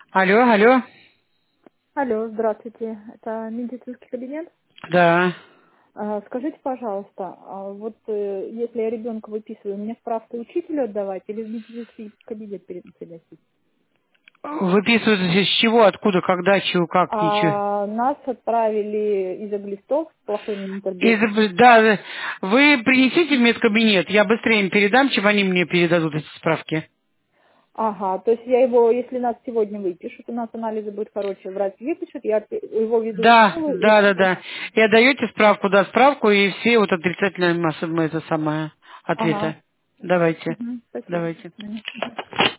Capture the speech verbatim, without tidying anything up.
Алло, алло. Алло, здравствуйте. Это медицинский кабинет. Да. А, Скажите, пожалуйста, а вот э, если я ребенка выписываю, мне справку учителю отдавать или в медицинский кабинет перед- приносить? Выписываются из чего, откуда, когда, чего, как, ничего. А нас отправили из-за глистов с плохой интербиотиком. Из- да, вы принесите в медкабинет, я быстрее им передам, чем они мне передадут эти справки. Ага, то есть я его, если нас сегодня выпишут, у нас анализы будут хорошие, врач выпишет, я пе- его веду в Да, школу и да, да, да. И отдаете справку, да, справку, и все вот отрицательные массы, это самое, ага. ответа. Давайте, Мгм, спасибо. давайте. Мгм.